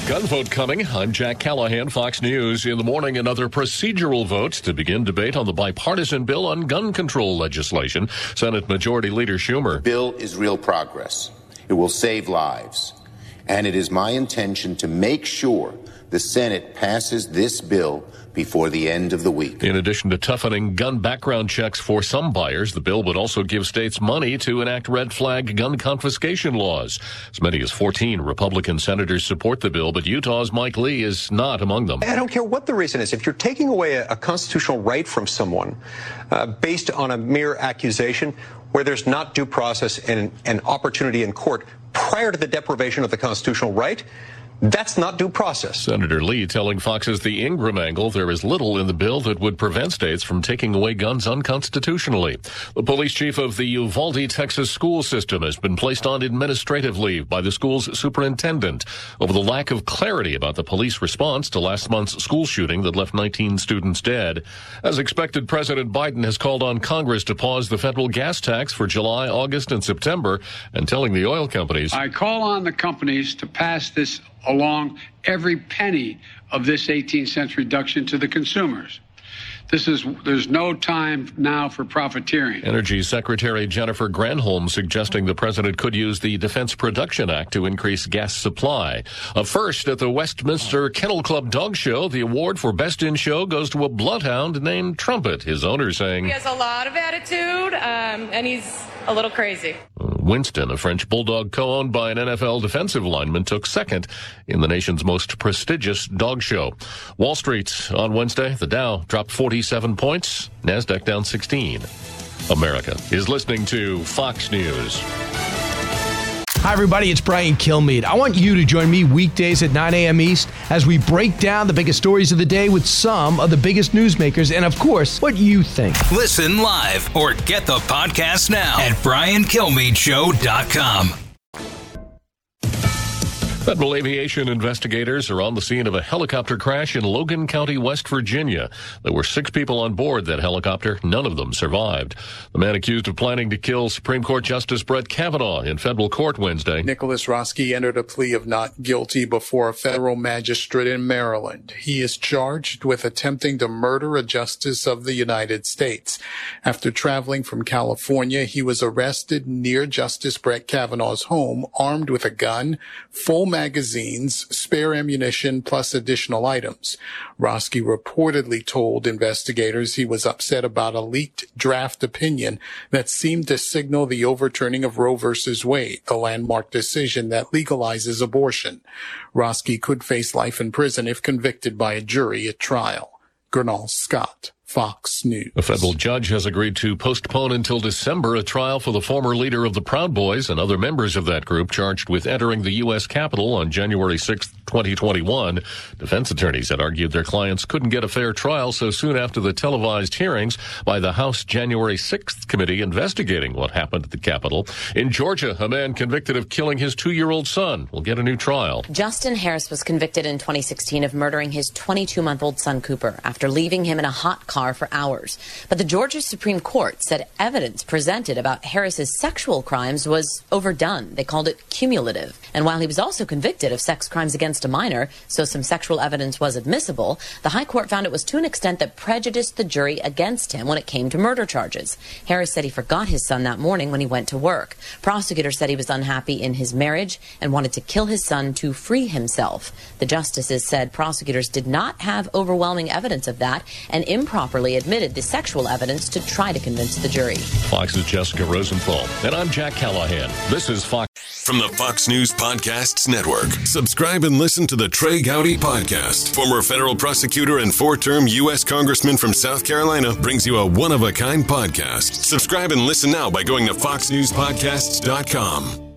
Gun vote coming. I'm Jack Callahan, Fox News. In the morning, another procedural vote to begin debate on the bipartisan bill on gun control legislation. Senate Majority Leader Schumer. The bill is real progress. It will save lives. And it is my intention to make sure the Senate passes this bill before the end of the week. In addition to toughening gun background checks for some buyers, the bill would also give states money to enact red flag gun confiscation laws. As many as 14 Republican senators support the bill, but Utah's Mike Lee is not among them. I don't care what the reason is. If you're taking away a constitutional right from someone based on a mere accusation where there's not due process and an opportunity in court prior to the deprivation of the constitutional right, that's not due process. Senator Lee telling Fox's The Ingram Angle there is little in the bill that would prevent states from taking away guns unconstitutionally. The police chief of the Uvalde, Texas school system has been placed on administrative leave by the school's superintendent over the lack of clarity about the police response to last month's school shooting that left 19 students dead. As expected, President Biden has called on Congress to pause the federal gas tax for July, August, and September, and telling the oil companies, I call on the companies to pass this along every penny of this 18-cent reduction to the consumers. There's no time now for profiteering. Energy Secretary Jennifer Granholm suggesting the president could use the Defense Production Act to increase gas supply. First, at the Westminster Kennel Club Dog Show, the award for Best in Show goes to a bloodhound named Trumpet, his owner saying, he has a lot of attitude, and he's a little crazy. Winston, a French bulldog co-owned by an NFL defensive lineman, took second in the nation's most prestigious dog show. Wall Street on Wednesday, the Dow dropped 47 points, NASDAQ down 16. America is listening to Fox News. Hi, everybody. It's Brian Kilmeade. I want you to join me weekdays at 9 a.m. East as we break down the biggest stories of the day with some of the biggest newsmakers and, of course, what you think. Listen live or get the podcast now at BrianKilmeadShow.com. Federal aviation investigators are on the scene of a helicopter crash in Logan County, West Virginia. There were 6 people on board that helicopter. None of them survived. The man accused of planning to kill Supreme Court Justice Brett Kavanaugh in federal court Wednesday. Nicholas Roski entered a plea of not guilty before a federal magistrate in Maryland. He is charged with attempting to murder a justice of the United States. After traveling from California, he was arrested near Justice Brett Kavanaugh's home, armed with a gun, full magazines, spare ammunition, plus additional items. Roski reportedly told investigators he was upset about a leaked draft opinion that seemed to signal the overturning of Roe v. Wade, the landmark decision that legalizes abortion. Roski could face life in prison if convicted by a jury at trial. Gernal Scott, Fox News. A federal judge has agreed to postpone until December a trial for the former leader of the Proud Boys and other members of that group charged with entering the U.S. Capitol on January 6, 2021. Defense attorneys had argued their clients couldn't get a fair trial so soon after the televised hearings by the House January 6th committee investigating what happened at the Capitol. In Georgia, a man convicted of killing his 2-year-old son will get a new trial. Justin Harris was convicted in 2016 of murdering his 22-month-old son Cooper after leaving him in a hot car for hours. But the Georgia Supreme Court said evidence presented about Harris's sexual crimes was overdone. They called it cumulative. And while he was also convicted of sex crimes against a minor, so some sexual evidence was admissible, the High Court found it was to an extent that prejudiced the jury against him when it came to murder charges. Harris said he forgot his son that morning when he went to work. Prosecutors said he was unhappy in his marriage and wanted to kill his son to free himself. The justices said prosecutors did not have overwhelming evidence of that and improperly admitted the sexual evidence to try to convince the jury. Fox's Jessica Rosenthal. And I'm Jack Callahan. This is Fox. From the Fox News Podcasts Network, subscribe and listen to the Trey Gowdy Podcast. Former federal prosecutor and 4-term U.S. Congressman from South Carolina brings you a one-of-a-kind podcast. Subscribe and listen now by going to foxnewspodcasts.com.